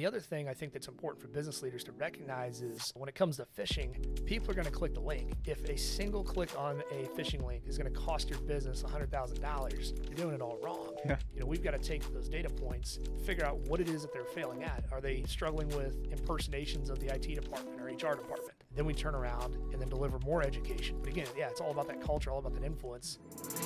the other thing I think that's important for business leaders to recognize is when it comes to phishing, people are going to click the link. If a single click on a phishing link is going to cost your business $100,000, you're doing it all wrong. Yeah. We've got to take those data points, figure out what it is that they're failing at. Are they struggling with impersonations of the IT department or HR department? Then we turn around and then deliver more education. But again, it's all about that culture, all about that influence.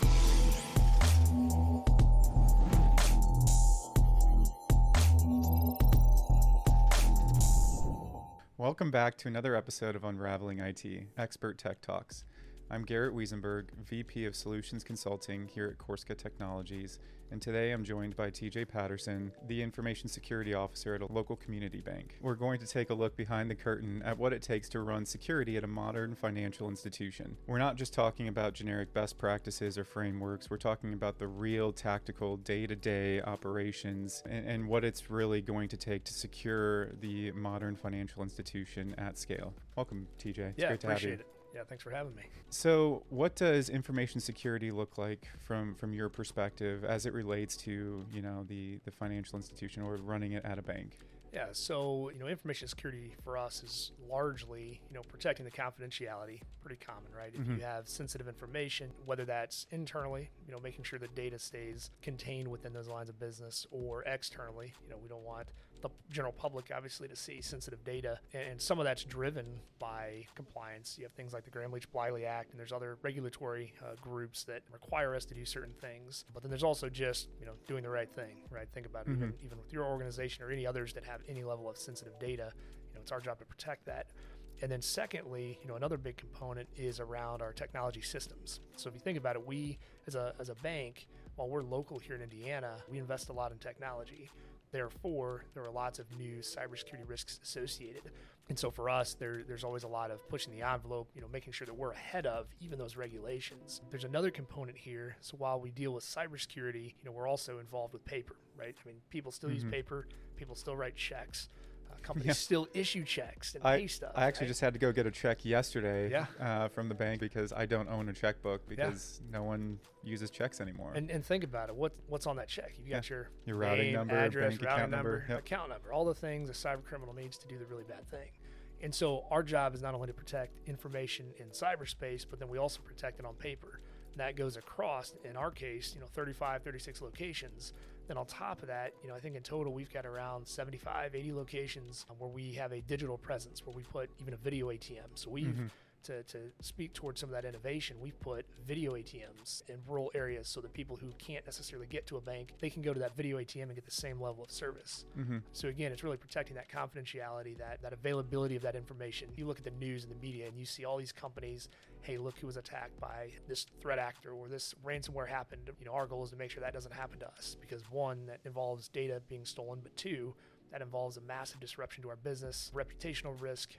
Welcome back to another episode of Unraveling IT, Expert Tech Talks. I'm Garrett Wiesenberg, VP of Solutions Consulting here at Corsica Technologies, and today I'm joined by TJ Patterson, the Information Security Officer at a local community bank. We're going to take a look behind the curtain at what it takes to run security at a modern financial institution. We're not just talking about generic best practices or frameworks, we're talking about the real tactical day-to-day operations and what it's really going to take to secure the modern financial institution at scale. Welcome, TJ. It's great to have you. Appreciate it. Yeah, thanks for having me. So what does information security look like from your perspective as it relates to, the financial institution or running it at a bank? Yeah, so, information security for us is largely, protecting the confidentiality, pretty common, right? If you have sensitive information, whether that's internally, making sure the data stays contained within those lines of business, or externally, we don't want the general public, obviously, to see sensitive data. And some of that's driven by compliance. You have things like the Gramm-Leach-Bliley Act, and there's other regulatory groups that require us to do certain things. But then there's also just, doing the right thing, right? Think about it, even with your organization or any others that have any level of sensitive data, it's our job to protect that. And then secondly, another big component is around our technology systems. So if you think about it, we as a bank, while we're local here in Indiana, we invest a lot in technology. Therefore, there are lots of new cybersecurity risks associated. And so for us, there's always a lot of pushing the envelope, making sure that we're ahead of even those regulations. There's another component here. So while we deal with cybersecurity, we're also involved with paper, right? I mean, people still use paper, people still write checks. Companies still issue checks and pay stuff. I actually just had to go get a check yesterday from the bank because I don't own a checkbook because no one uses checks anymore. And think about it. What's on that check? You've got your routing name, number, address, bank routing account number, number, account number, all the things a cyber criminal needs to do the really bad thing. And so our job is not only to protect information in cyberspace, but then we also protect it on paper. And that goes across, in our case, 35, 36 locations. Then on top of that, I think in total we've got around 75, 80 locations where we have a digital presence, where we put even a video ATM. So we've, to speak towards some of that innovation, we've put video ATMs in rural areas so that people who can't necessarily get to a bank, they can go to that video ATM and get the same level of service. So again, it's really protecting that confidentiality, that availability of that information. You look at the news and the media and you see all these companies, hey, look who was attacked by this threat actor or this ransomware happened. Our goal is to make sure that doesn't happen to us, because one, that involves data being stolen, but two, that involves a massive disruption to our business, reputational risk,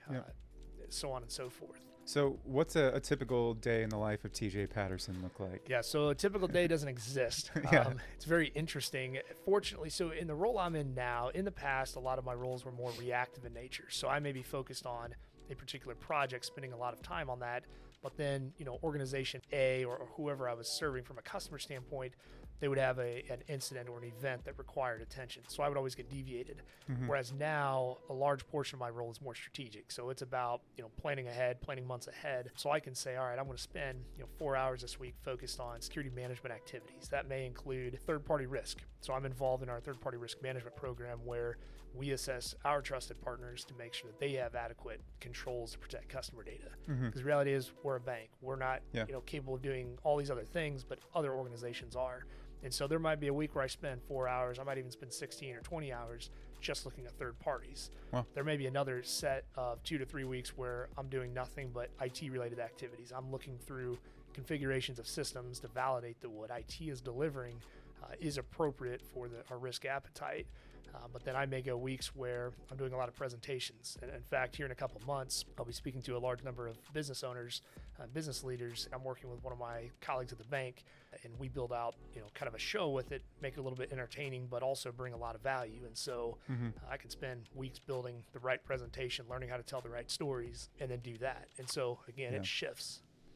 so on and so forth. So what's a typical day in the life of TJ Patterson look like? Yeah, so a typical day doesn't exist. It's very interesting. Fortunately, so in the role I'm in now, in the past, a lot of my roles were more reactive in nature. So I may be focused on a particular project, spending a lot of time on that. But then, organization A or whoever I was serving from a customer standpoint, they would have an incident or an event that required attention. So I would always get deviated. Whereas now, a large portion of my role is more strategic. So it's about, planning ahead, planning months ahead. So I can say, all right, I'm going to spend, 4 hours this week focused on security management activities. That may include third-party risk. So I'm involved in our third-party risk management program where we assess our trusted partners to make sure that they have adequate controls to protect customer data. Because the reality is we're a bank. We're not capable of doing all these other things, but other organizations are. And so there might be a week where I spend 4 hours. I might even spend 16 or 20 hours just looking at third parties. Wow. There may be another set of 2 to 3 weeks where I'm doing nothing but IT-related activities. I'm looking through configurations of systems to validate that what IT is delivering is appropriate for our risk appetite. But then I may go weeks where I'm doing a lot of presentations. And in fact, here in a couple of months, I'll be speaking to a large number of business owners, business leaders. I'm working with one of my colleagues at the bank, and we build out, kind of a show with it, make it a little bit entertaining, but also bring a lot of value. And so I can spend weeks building the right presentation, learning how to tell the right stories, and then do that. And so again, it shifts.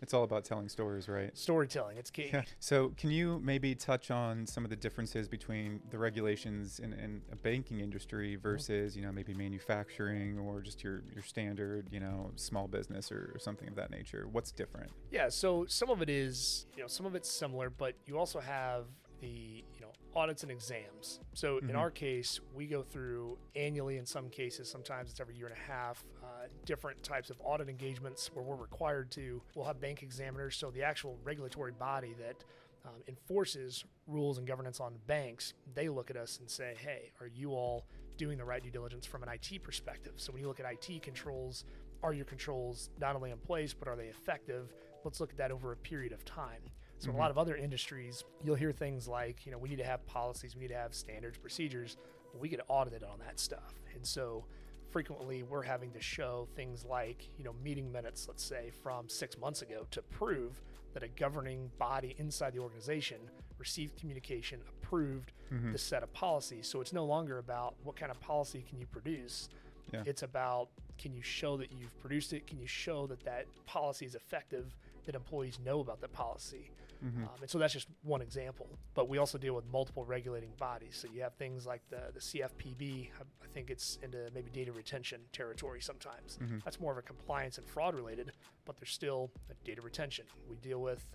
It's all about telling stories, right? Storytelling, it's key. Yeah. So can you maybe touch on some of the differences between the regulations in a banking industry versus, maybe manufacturing or just your standard, small business or something of that nature? What's different? Yeah, so some of it is, some of it's similar, but you also have the, audits and exams. So in our case, we go through annually in some cases, sometimes it's every year and a half, different types of audit engagements where we're required to. We'll have bank examiners, so the actual regulatory body that enforces rules and governance on banks, they look at us and say, hey, are you all doing the right due diligence from an IT perspective? So when you look at IT controls, are your controls not only in place, but are they effective? Let's look at that over a period of time. So in a lot of other industries, you'll hear things like, we need to have policies, we need to have standards, procedures. Well, we get audited on that stuff. And so frequently we're having to show things like, meeting minutes, let's say, from 6 months ago to prove that a governing body inside the organization received communication, approved the set of policies. So it's no longer about what kind of policy can you produce. Yeah. It's about, can you show that you've produced it? Can you show that that policy is effective, that employees know about the policy? And so that's just one example. But we also deal with multiple regulating bodies. So you have things like the CFPB. I think it's into maybe data retention territory sometimes. That's more of a compliance and fraud related, but there's still a data retention. We deal with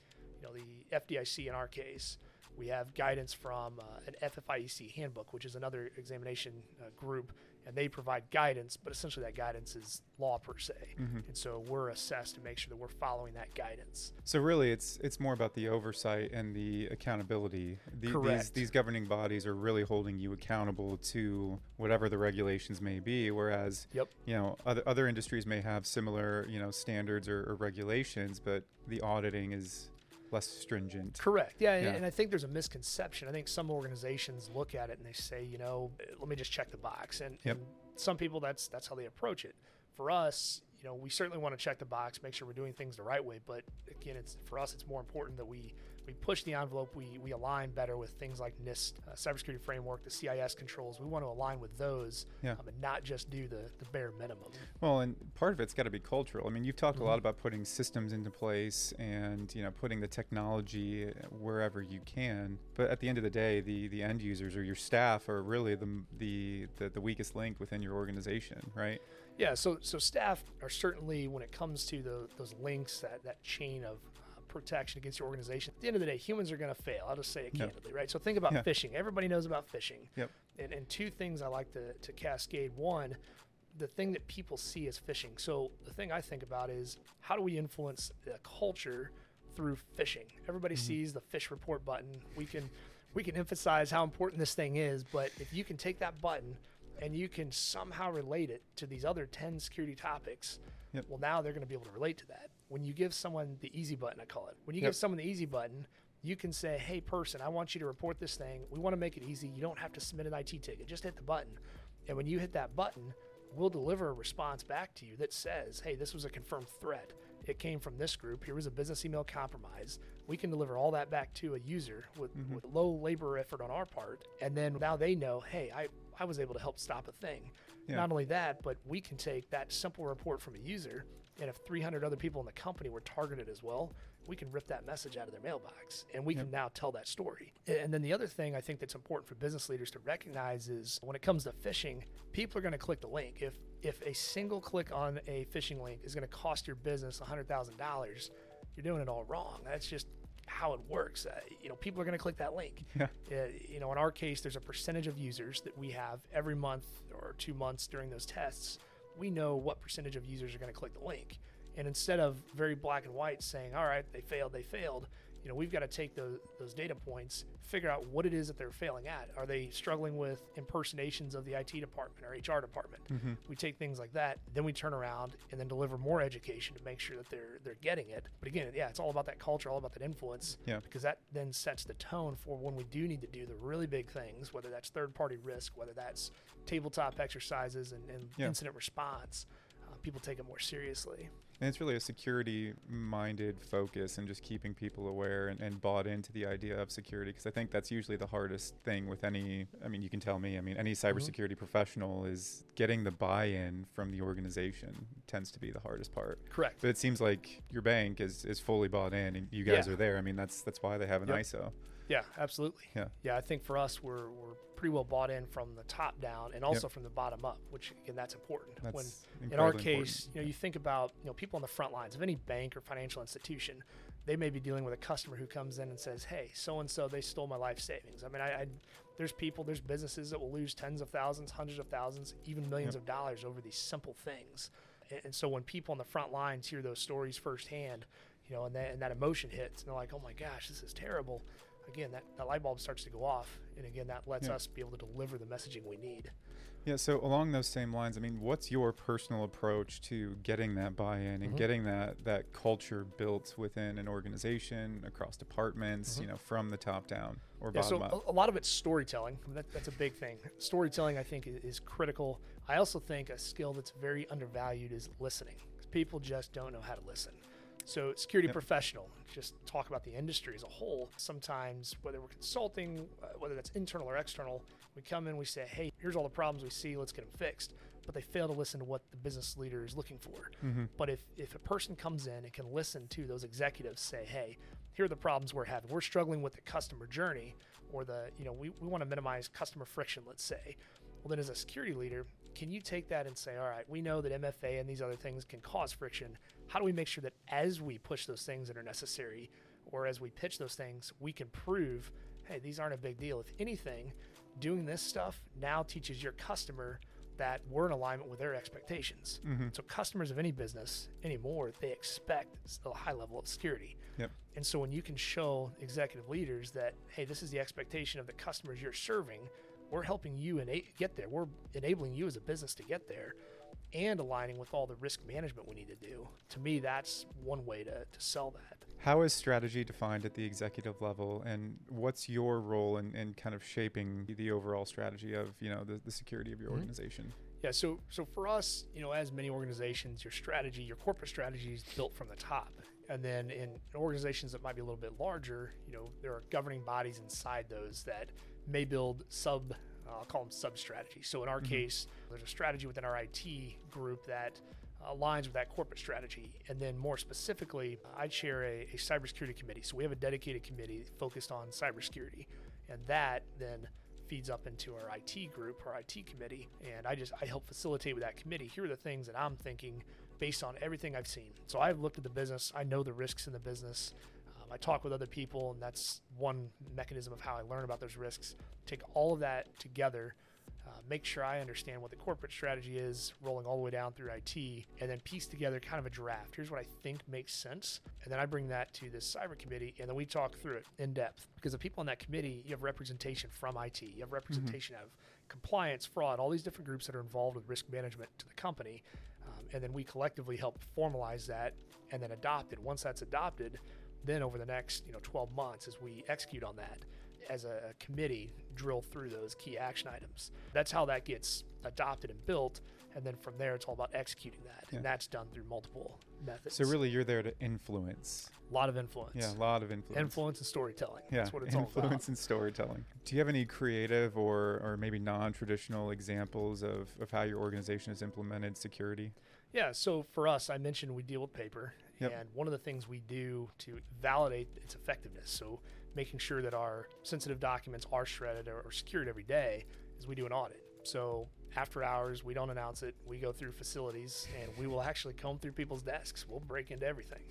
the FDIC in our case. We have guidance from an FFIEC handbook, which is another examination group, and they provide guidance, but essentially that guidance is law per se. And so we're assessed to make sure that we're following that guidance. So really it's more about the oversight and the accountability. Correct. These governing bodies are really holding you accountable to whatever the regulations may be, whereas other industries may have similar standards or regulations, but the auditing is less stringent. Correct. Yeah, and I think there's a misconception. I think some organizations look at it and they say, let me just check the box. And some people, that's how they approach it. For us, we certainly want to check the box, make sure we're doing things the right way. But again, for us, it's more important that we push the envelope. We align better with things like NIST, cybersecurity framework, the CIS controls. We want to align with those and not just do the bare minimum. Well, and part of it's got to be cultural. I mean, you've talked a lot about putting systems into place and, putting the technology wherever you can. But at the end of the day, the end users or your staff are really the weakest link within your organization, right? Yeah, so staff are certainly, when it comes to those links, that chain of protection against your organization. At the end of the day, humans are going to fail. I'll just say it candidly, right? So think about phishing. Everybody knows about phishing. And two things I like to cascade. One, the thing that people see as phishing. So the thing I think about is, how do we influence the culture through phishing? Everybody sees the phish report button. We can emphasize how important this thing is, but if you can take that button and you can somehow relate it to these other 10 security topics, well, now they're going to be able to relate to that. When you give someone the easy button, I call it. When you give someone the easy button, you can say, hey, person, I want you to report this thing. We want to make it easy. You don't have to submit an IT ticket. Just hit the button. And when you hit that button, we'll deliver a response back to you that says, hey, this was a confirmed threat. It came from this group. Here was a business email compromise. We can deliver all that back to a user with low labor effort on our part. And then now they know, hey, I was able to help stop a thing. Not only that, but we can take that simple report from a user, and if 300 other people in the company were targeted as well, we can rip that message out of their mailbox, and we can now tell that story. And then the other thing I think that's important for business leaders to recognize is, when it comes to phishing, people are going to click the link. If a single click on a phishing link is going to cost your business $100,000, you're doing it all wrong. That's just how it works. People are going to click that link. In our case, there's a percentage of users that we have every month or 2 months during those tests. We know what percentage of users are going to click the link. And instead of very black and white saying, all right, they failed, we've got to take those data points, figure out what it is that they're failing at. Are they struggling with impersonations of the IT department or HR department? We take things like that, then we turn around and then deliver more education to make sure that they're getting it. But again, it's all about that culture, all about that influence, because that then sets the tone for when we do need to do the really big things, whether that's third-party risk, whether that's tabletop exercises and incident response. people take it more seriously. And it's really a security-minded focus and just keeping people aware and bought into the idea of security, because I think that's usually the hardest thing with any, I mean, you can tell me, I mean, any cybersecurity professional is getting the buy-in from the organization tends to be the hardest part. Correct. But it seems like your bank is fully bought in and you guys are there. I mean, that's why they have an ISO. Yeah, absolutely. Yeah. I think for us, we're pretty well bought in from the top down and also from the bottom up, which again, that's important. That's in our case, you think about, people on the front lines of any bank or financial institution, they may be dealing with a customer who comes in and says, hey, so-and-so, they stole my life savings. I mean, there's businesses that will lose tens of thousands, hundreds of thousands, even millions of dollars over these simple things. And so when people on the front lines hear those stories firsthand, and that emotion hits, and they're like, oh my gosh, this is terrible. Again, that light bulb starts to go off. And again, that lets us be able to deliver the messaging we need. Yeah, so along those same lines, I mean, what's your personal approach to getting that buy-in and getting that culture built within an organization, across departments, from the top down or bottom up? A lot of it's storytelling. That's a big thing. Storytelling, I think, is critical. I also think a skill that's very undervalued is listening. People just don't know how to listen. So security professional, just talk about the industry as a whole. Sometimes, whether we're consulting, whether that's internal or external, we come in, we say, hey, here's all the problems we see, let's get them fixed. But they fail to listen to what the business leader is looking for. But if a person comes in and can listen to those executives say, hey, here are the problems we're having. We're struggling with the customer journey, or we want to minimize customer friction, let's say. Well, then as a security leader, can you take that and say, all right, we know that MFA and these other things can cause friction. How do we make sure that as we push those things that are necessary, or as we pitch those things, we can prove, hey, these aren't a big deal. If anything, doing this stuff now teaches your customer that we're in alignment with their expectations. So customers of any business anymore, they expect a high level of security. And so when you can show executive leaders that, hey, this is the expectation of the customers you're serving, we're helping you get there. We're enabling you as a business to get there and aligning with all the risk management we need to do. To me, that's one way to sell that. How is strategy defined at the executive level, and what's your role in kind of shaping the overall strategy of, the security of your organization? Yeah, so for us, as many organizations, your corporate strategy is built from the top. And then in organizations that might be a little bit larger, there are governing bodies inside those that may build I'll call them sub-strategies. So in our case, there's a strategy within our IT group that aligns with that corporate strategy. And then more specifically, I chair a cybersecurity committee. So we have a dedicated committee focused on cybersecurity. And that then feeds up into our IT group, our IT committee. And I help facilitate with that committee. Here are the things that I'm thinking based on everything I've seen. So I've looked at the business. I know the risks in the business. I talk with other people, and that's one mechanism of how I learn about those risks. Take all of that together, make sure I understand what the corporate strategy is, rolling all the way down through IT, and then piece together kind of a draft. Here's what I think makes sense. And then I bring that to this cyber committee, and then we talk through it in depth. Because the people on that committee, you have representation from IT, you have representation of compliance, fraud, all these different groups that are involved with risk management to the company. And then we collectively help formalize that and then adopt it. Once that's adopted, then over the next 12 months, as we execute on that as a committee, drill through those key action items. That's how that gets adopted and built. And then from there, it's all about executing that. And that's done through multiple methods. So really, you're there to influence. A lot of influence. Yeah, a lot of influence. Influence and storytelling. Yeah, that's what it's all about. Influence and storytelling. Do you have any creative or maybe non-traditional examples of how your organization has implemented security? Yeah, so for us, I mentioned we deal with paper. And one of the things we do to validate its effectiveness, so making sure that our sensitive documents are shredded or secured every day, is we do an audit. So after hours, we don't announce it. We go through facilities, and we will actually comb through people's desks. We'll break into everything.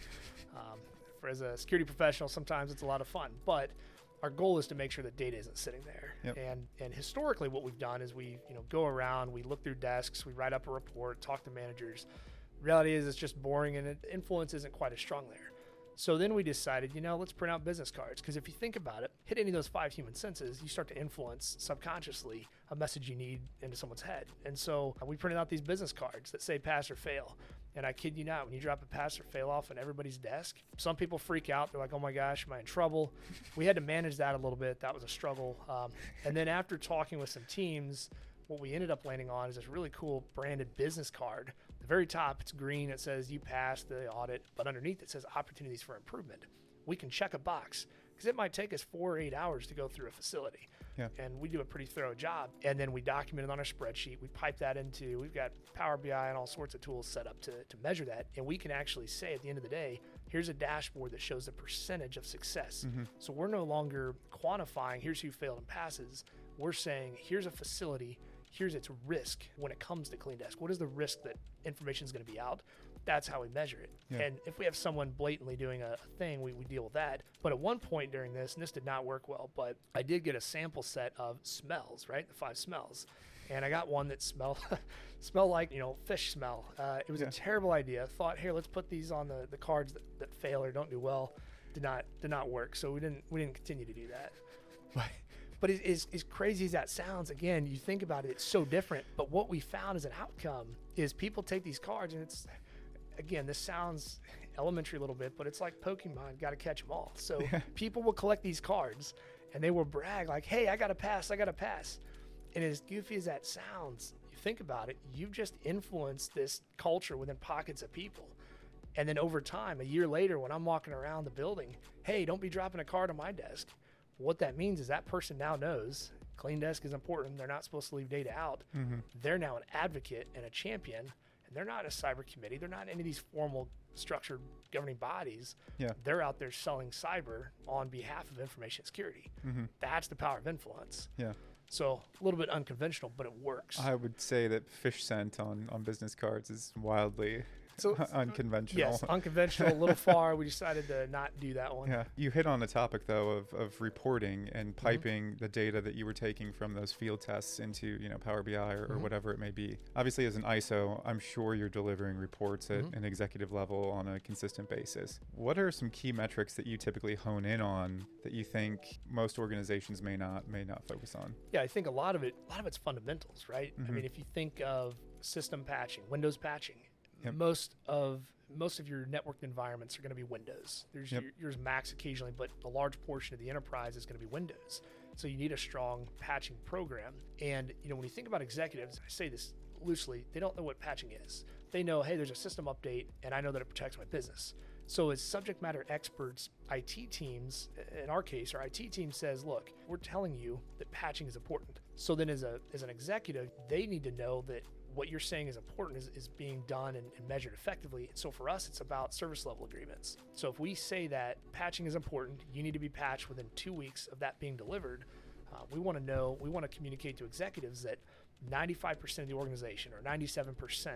As a security professional, sometimes it's a lot of fun. But our goal is to make sure that data isn't sitting there. And historically, what we've done is we go around, we look through desks, we write up a report, talk to managers. Reality is it's just boring, and influence isn't quite as strong there. So then we decided, let's print out business cards. Because if you think about it, hit any of those 5 human senses, you start to influence subconsciously a message you need into someone's head. And so we printed out these business cards that say pass or fail. And I kid you not, when you drop a pass or fail off on everybody's desk, some people freak out. They're like, oh my gosh, am I in trouble? We had to manage that a little bit. That was a struggle. And then after talking with some teams, what we ended up landing on is this really cool branded business card. The very top, it's green. It says you passed the audit, but underneath it says opportunities for improvement. We can check a box because it might take us 4 or 8 hours to go through a facility. Yeah. And we do a pretty thorough job. And then we document it on our spreadsheet. We pipe that into, we've got Power BI and all sorts of tools set up to measure that. And we can actually say at the end of the day, here's a dashboard that shows the percentage of success. So we're no longer quantifying, here's who failed and passes. We're saying, here's a facility, here's its risk when it comes to CleanDesk. What is the risk that information is going to be out? That's how we measure it. Yeah. And if we have someone blatantly doing a thing, we deal with that. But at one point during this, and this did not work well, but I did get a sample set of smells, right? The 5 smells. And I got one that smelled like, fish smell. It was a terrible idea. Thought, here, let's put these on the cards that fail or don't do well. Did not work. So we didn't continue to do that. But as crazy as that sounds, again, you think about it, it's so different. But what we found as an outcome is people take these cards, and it's, again, this sounds elementary a little bit, but it's like Pokemon, got to catch them all. So people will collect these cards, and they will brag like, hey, I got to pass. And as goofy as that sounds, you think about it, you've just influenced this culture within pockets of people. And then over time, a year later, when I'm walking around the building, hey, don't be dropping a card on my desk. What that means is that person now knows CleanDesk is important. They're not supposed to leave data out. They're now an advocate and a champion, and they're not a cyber committee. They're not any of these formal structured governing bodies. Yeah. They're out there selling cyber on behalf of information security. That's the power of influence. Yeah. So a little bit unconventional, but it works. I would say that fish scent on business cards is wildly unconventional. Yes, unconventional, a little far. We decided to not do that one. Yeah. You hit on the topic, though, of reporting and piping the data that you were taking from those field tests into, Power BI or whatever it may be. Obviously, as an ISO, I'm sure you're delivering reports at an executive level on a consistent basis. What are some key metrics that you typically hone in on that you think most organizations may not focus on? Yeah, I think a lot of it's fundamentals, right? I mean, if you think of system patching, Windows patching, most of your networked environments are going to be Windows. There's yours Macs occasionally, but a large portion of the enterprise is going to be Windows. So you need a strong patching program. And when you think about executives, I say this loosely, they don't know what patching is. They know, hey, there's a system update, and I know that it protects my business. So as subject matter experts, IT teams, in our case, our IT team says, look, we're telling you that patching is important. So then as an executive, they need to know that what you're saying is important is being done and measured effectively. So for us, it's about service level agreements. So if we say that patching is important, you need to be patched within 2 weeks of that being delivered, we want to communicate to executives that 95% of the organization or 97%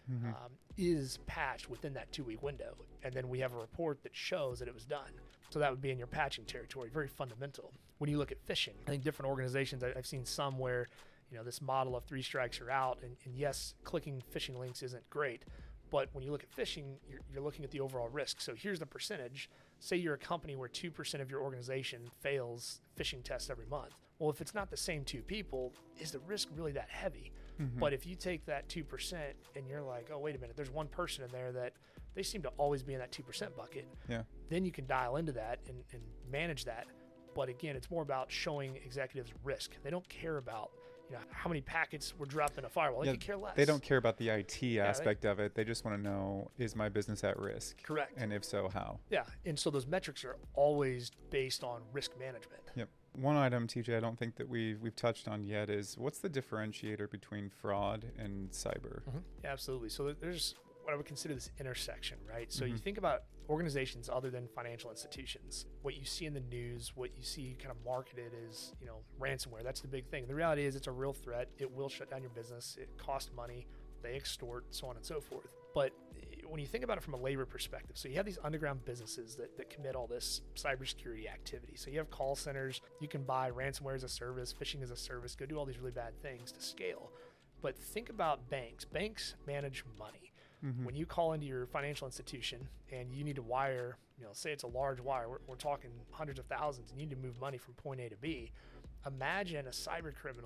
is patched within that 2 week window. And then we have a report that shows that it was done. So that would be in your patching territory, very fundamental. When you look at phishing, I think different organizations, I've seen some where this model of 3 strikes are out, and yes, clicking phishing links isn't great, but when you look at phishing, you're looking at the overall risk. So here's the percentage. Say you're a company where 2% of your organization fails phishing tests every month. Well, if it's not the same 2 people, is the risk really that heavy? But if you take that 2% and you're like, oh, wait a minute, there's one person in there that they seem to always be in that 2% bucket, then you can dial into that and manage that. But again, it's more about showing executives risk. They don't care about how many packets were dropped in a firewall. They could care less. They don't care about the IT aspect of it. They just want to know, is my business at risk? Correct. And if so, how? Yeah. And so those metrics are always based on risk management. Yep. One item, TJ, I don't think that we've touched on yet is what's the differentiator between fraud and cyber? Yeah, absolutely. So there's what I would consider this intersection, right? So you think about organizations other than financial institutions. What you see in the news, what you see kind of marketed is, ransomware. That's the big thing. The reality is it's a real threat. It will shut down your business. It costs money. They extort, so on and so forth. But when you think about it from a labor perspective, so you have these underground businesses that commit all this cybersecurity activity. So you have call centers. You can buy ransomware as a service, phishing as a service, go do all these really bad things to scale. But think about banks. Banks manage money. When you call into your financial institution and you need to wire, say it's a large wire, we're talking hundreds of thousands, and you need to move money from point A to B. Imagine a cyber criminal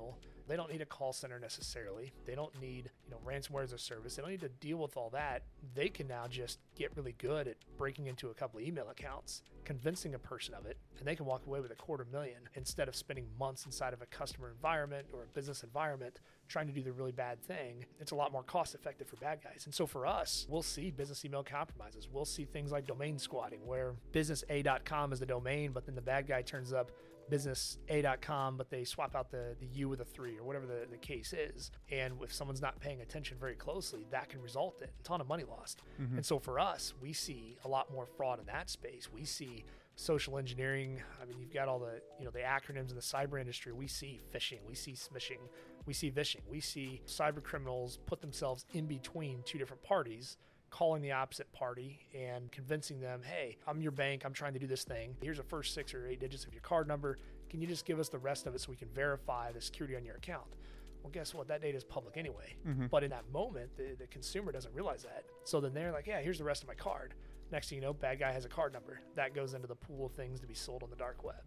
They don't need a call center necessarily. They don't need, ransomware as a service. They don't need to deal with all that. They can now just get really good at breaking into a couple of email accounts, convincing a person of it, and they can walk away with $250,000 instead of spending months inside of a customer environment or a business environment trying to do the really bad thing. It's a lot more cost effective for bad guys. And so for us, we'll see business email compromises. We'll see things like domain squatting, where businessa.com is the domain, but then the bad guy turns up businessa.com, but they swap out the U with a 3 or whatever the case is. And if someone's not paying attention very closely, that can result in a ton of money lost. And so for us, we see a lot more fraud in that space. We see social engineering. I mean, you've got all the, the acronyms in the cyber industry. We see phishing, we see smishing, we see vishing, we see cyber criminals put themselves in between two different parties, calling the opposite party and convincing them, hey, I'm your bank, I'm trying to do this thing. Here's the first 6 or 8 digits of your card number. Can you just give us the rest of it so we can verify the security on your account? Well, guess what? That data is public anyway. But in that moment, the consumer doesn't realize that. So then they're like, yeah, here's the rest of my card. Next thing you know, bad guy has a card number. That goes into the pool of things to be sold on the dark web.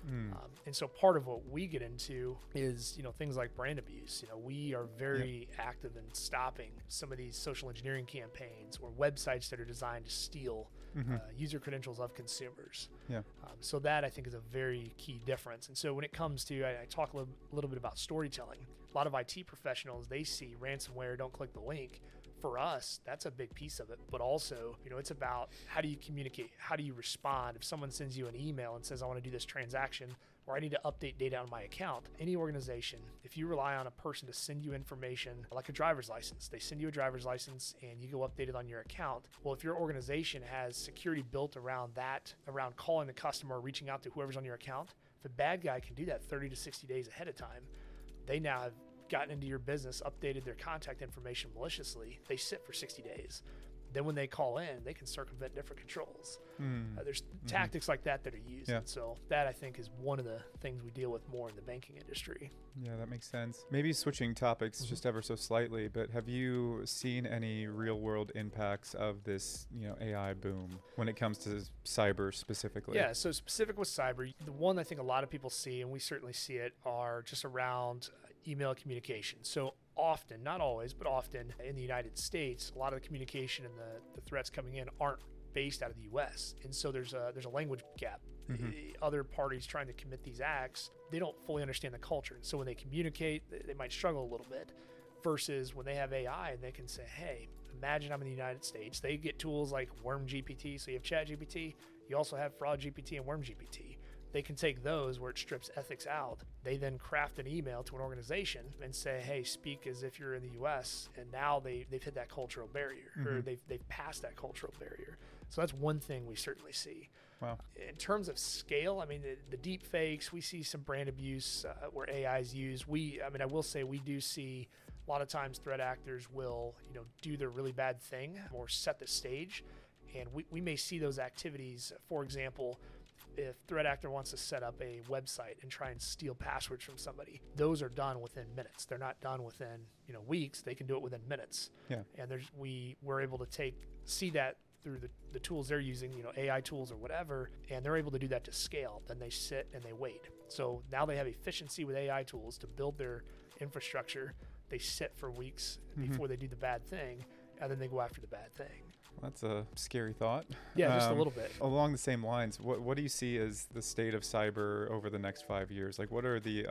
And so part of what we get into is, things like brand abuse. We are very active in stopping some of these social engineering campaigns or websites that are designed to steal user credentials of consumers. So that I think is a very key difference. And so when it comes to, I talk a little bit about storytelling. A lot of IT professionals, they see ransomware, don't click the link. For us, that's a big piece of it. But also, it's about how do you communicate? How do you respond? If someone sends you an email and says, I want to do this transaction, or I need to update data on my account, any organization, if you rely on a person to send you information, like a driver's license, they send you a driver's license and you go update it on your account. Well, if your organization has security built around that, around calling the customer, reaching out to whoever's on your account, if a bad guy can do that 30 to 60 days ahead of time, they now have gotten into your business, updated their contact information maliciously. They sit for 60 days. Then when they call in, they can circumvent different controls. There's tactics like that are used. And so that, I think, is one of the things we deal with more in the banking industry. Yeah, that makes sense. Maybe switching topics just ever so slightly, but have you seen any real world impacts of this, AI boom when it comes to cyber specifically? Yeah, so specific with cyber, the one I think a lot of people see, and we certainly see it, are just around email communication. So often, not always, but often in the United States, a lot of the communication and the threats coming in aren't based out of the US. And so there's a language gap. The other parties trying to commit these acts, they don't fully understand the culture. And so when they communicate, they might struggle a little bit, versus when they have AI and they can say, hey, imagine I'm in the United States. They get tools like WormGPT. So you have ChatGPT, you also have FraudGPT and WormGPT. They can take those where it strips ethics out. They then craft an email to an organization and say, hey, speak as if you're in the US. And now they've hit that cultural barrier, or they've passed that cultural barrier. So that's one thing we certainly see. Wow. In terms of scale, I mean, the deep fakes, we see some brand abuse where AI is used. I will say we do see a lot of times threat actors will, do their really bad thing or set the stage. And we may see those activities. For example, if threat actor wants to set up a website and try and steal passwords from somebody, those are done within minutes. They're not done within weeks. They can do it within minutes. And we're able to see that through the tools they're using, AI tools or whatever, and they're able to do that to scale. Then they sit and they wait. So now they have efficiency with AI tools to build their infrastructure. They sit for weeks before they do the bad thing, and then they go after the bad thing. That's a scary thought. Yeah, just a little bit. Along the same lines, what do you see as the state of cyber over the next 5 years? Like, what are the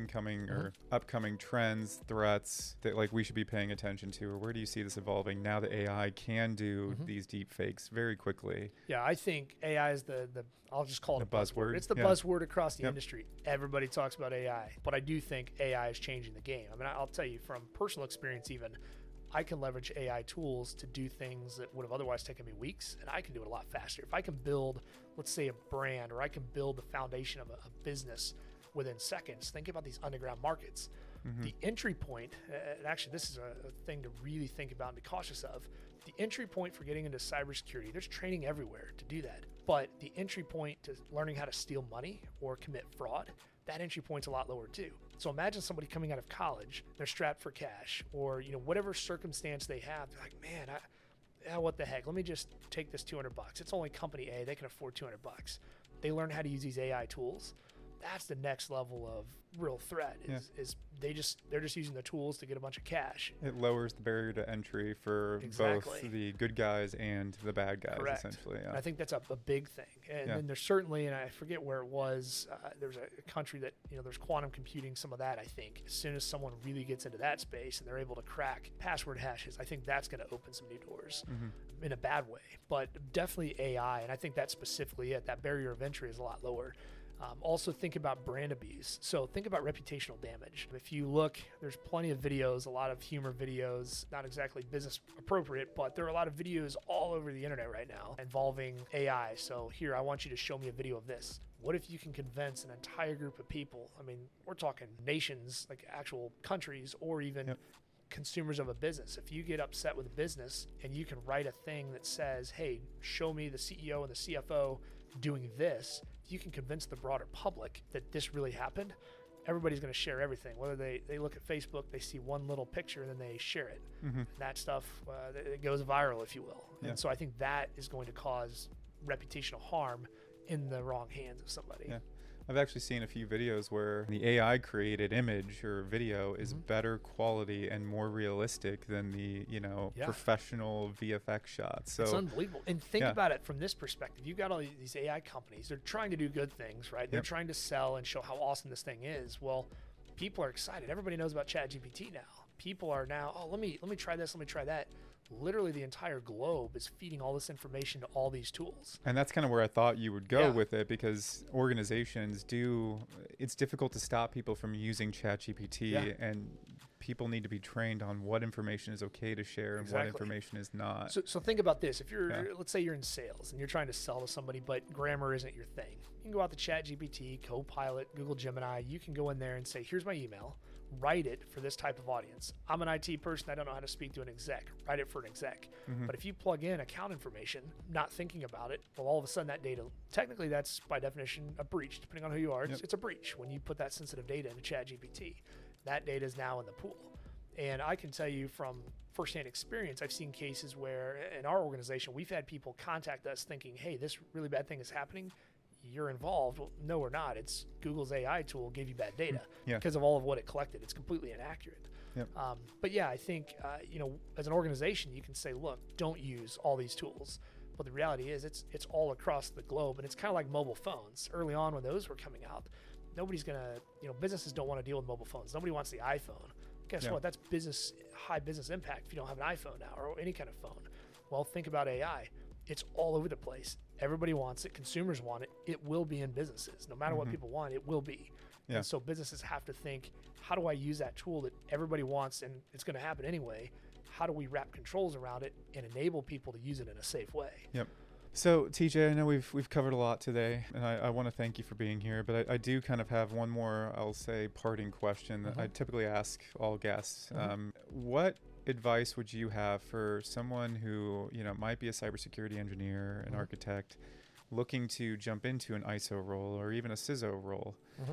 upcoming trends, threats that we should be paying attention to, or where do you see this evolving now that AI can do these deep fakes very quickly? Yeah, I think AI is the I'll just call it a buzzword. It's the buzzword across the industry. Everybody talks about AI, but I do think AI is changing the game. I mean, I'll tell you from personal experience even, I can leverage AI tools to do things that would have otherwise taken me weeks, and I can do it a lot faster. If I can build, let's say, a brand, or I can build the foundation of a business within seconds, think about these underground markets. The entry point, and actually this is a thing to really think about and be cautious of, the entry point for getting into cybersecurity, there's training everywhere to do that. But the entry point to learning how to steal money or commit fraud, that entry point's a lot lower too. So imagine somebody coming out of college, they're strapped for cash, or whatever circumstance they have, they're like, man, what the heck? Let me just take this $200. It's only company A, they can afford $200. They learn how to use these AI tools. that's the next level of real threat is they're just using the tools to get a bunch of cash. It lowers the barrier to entry for both the good guys and the bad guys. Correct. Essentially. Yeah. And I think that's a big thing. And then there's certainly, and I forget where it was, there's a country that, there's quantum computing, some of that, I think. As soon as someone really gets into that space and they're able to crack password hashes, I think that's going to open some new doors in a bad way. But definitely AI, and I think that's specifically it. That barrier of entry is a lot lower. Also think about brand abuse. So think about reputational damage. If you look, there's plenty of videos, a lot of humor videos, not exactly business appropriate, but there are a lot of videos all over the internet right now involving AI. So here, I want you to show me a video of this. What if you can convince an entire group of people? I mean, we're talking nations, like actual countries, or even consumers of a business. If you get upset with a business and you can write a thing that says, hey, show me the CEO and the CFO doing this, if you can convince the broader public that this really happened, everybody's going to share everything. Whether they look at Facebook, they see one little picture, and then they share it. And that stuff, it goes viral, if you will. And so I think that is going to cause reputational harm in the wrong hands of somebody. Yeah. I've actually seen a few videos where the AI created image or video is better quality and more realistic than the, professional VFX shots. So it's unbelievable. And think about it from this perspective. You've got all these AI companies. They're trying to do good things, right? They're trying to sell and show how awesome this thing is. Well, people are excited. Everybody knows about ChatGPT now. People are now, let me try this, let me try that. Literally the entire globe is feeding all this information to all these tools. And that's kind of where I thought you would go with it, because organizations it's difficult to stop people from using ChatGPT, and people need to be trained on what information is okay to share and what information is not. So think about this. If you're, let's say you're in sales and you're trying to sell to somebody, but grammar isn't your thing. You can go out to ChatGPT, Copilot, Google Gemini. You can go in there and say, here's my email. Write it for this type of audience. I'm an IT person. I don't know how to speak to an exec. Write it for an exec. But if you plug in account information, not thinking about it, well, all of a sudden that data, technically that's by definition a breach. Depending on who you are, it's a breach when you put that sensitive data into ChatGPT. That data is now in the pool. And I can tell you from firsthand experience, I've seen cases where in our organization, we've had people contact us thinking, hey, this really bad thing is happening. You're involved. Well, no, we're not. It's Google's AI tool gave you bad data because of all of what it collected. It's completely inaccurate. But I think, as an organization, you can say, look, don't use all these tools. But the reality is it's all across the globe. And it's kind of like mobile phones. Early on when those were coming out, nobody's going to, businesses don't want to deal with mobile phones. Nobody wants the iPhone. Guess what? That's high business impact if you don't have an iPhone now or any kind of phone. Well, think about AI. It's all over the place. Everybody wants it. Consumers want it. It will be in businesses. No matter what people want, it will be. And so businesses have to think, how do I use that tool that everybody wants and it's going to happen anyway? How do we wrap controls around it and enable people to use it in a safe way? So TJ, I know we've covered a lot today, and I want to thank you for being here, but I do kind of have one more, I'll say, parting question that I typically ask all guests. What advice would you have for someone who might be a cybersecurity engineer, an architect, looking to jump into an ISO role or even a CISO role,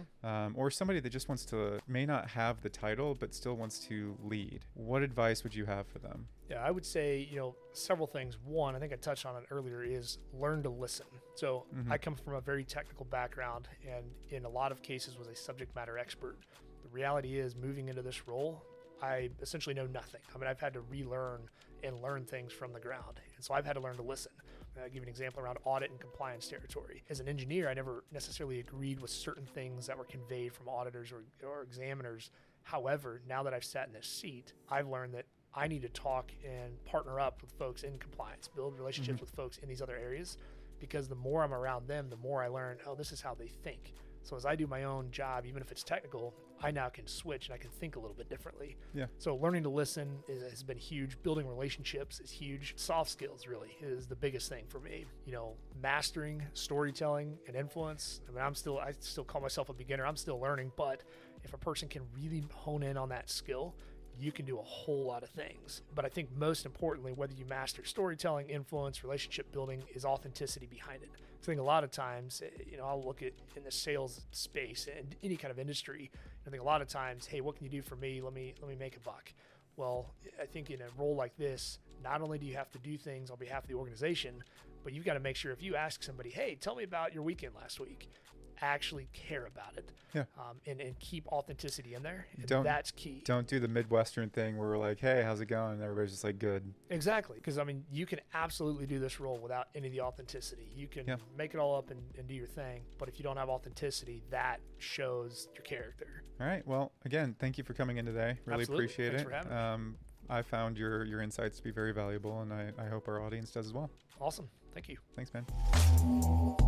or somebody that just may not have the title but still wants to lead? What advice would you have for them? I would say several things. One, I think I touched on it earlier, is learn to listen. So I come from a very technical background, and in a lot of cases was a subject matter expert. The reality is, moving into this role, I essentially know nothing. I mean, I've had to relearn and learn things from the ground. And so I've had to learn to listen. I'll give you an example around audit and compliance territory. As an engineer, I never necessarily agreed with certain things that were conveyed from auditors or examiners. However, now that I've sat in this seat, I've learned that I need to talk and partner up with folks in compliance, build relationships with folks in these other areas, because the more I'm around them, the more I learn, this is how they think. So as I do my own job, even if it's technical, I now can switch and I can think a little bit differently. So learning to listen has been huge. Building relationships is huge. Soft skills really is the biggest thing for me. Mastering storytelling and influence. I mean, I still call myself a beginner. I'm still learning, but if a person can really hone in on that skill, you can do a whole lot of things. But I think most importantly, whether you master storytelling, influence, relationship building, is authenticity behind it. I think a lot of times, I'll look at in the sales space and any kind of industry, I think a lot of times, hey, what can you do for me? Let me make a buck. Well, I think in a role like this, not only do you have to do things on behalf of the organization, but you've got to make sure if you ask somebody, hey, tell me about your weekend last week, actually care about it. Yeah. And keep authenticity in there. And Don't- that's key. Don't do the Midwestern thing where we're like, hey, how's it going? And everybody's just like, good. Exactly. Because, I mean, you can absolutely do this role without any of the authenticity. You can Yeah. make it all up and do your thing. But if you don't have authenticity, that shows your character. All right. Well, again, thank you for coming in today. Really Absolutely. appreciate Thanks it. for having me. I found your insights to be very valuable, and I hope our audience does as well. Awesome. Thank you. Thanks, man.